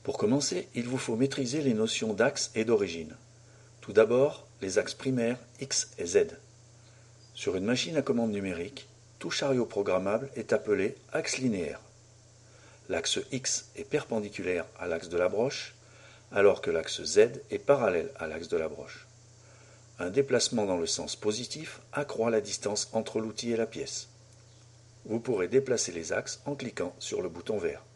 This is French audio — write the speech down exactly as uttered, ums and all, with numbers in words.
Pour commencer, il vous faut maîtriser les notions d'axe et d'origine. Tout d'abord, les axes primaires X et Z. Sur une machine à commande numérique, tout chariot programmable est appelé axe linéaire. L'axe X est perpendiculaire à l'axe de la broche, alors que l'axe Z est parallèle à l'axe de la broche. Un déplacement dans le sens positif accroît la distance entre l'outil et la pièce. Vous pourrez déplacer les axes en cliquant sur le bouton vert.